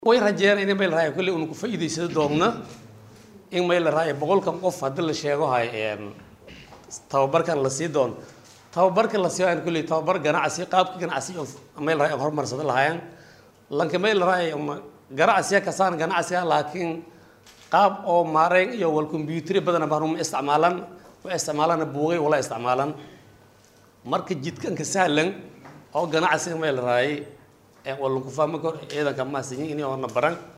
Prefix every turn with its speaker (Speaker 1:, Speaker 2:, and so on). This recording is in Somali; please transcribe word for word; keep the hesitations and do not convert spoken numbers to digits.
Speaker 1: way rajeen in meel raay kulli uu ku faa'iideysto doona in meel raay boqolkan qof hadii la sheego hay een tababarkan la sii doon tababarka la sii aan kulli tababar ganacsi qaabka ganacsi oo meel raay horumarsan lahaayeen lanka meel raay ganacsi ka saan ganacsi laakiin qaab oo maareen iyo wal computer badan baan isticmaalan way isticmaalan buugay wala isticmaalan marka jidkan ka sahlan oo ganacsi meel raay ee wal ku fahmo kor eedan ka maasin in oo na baran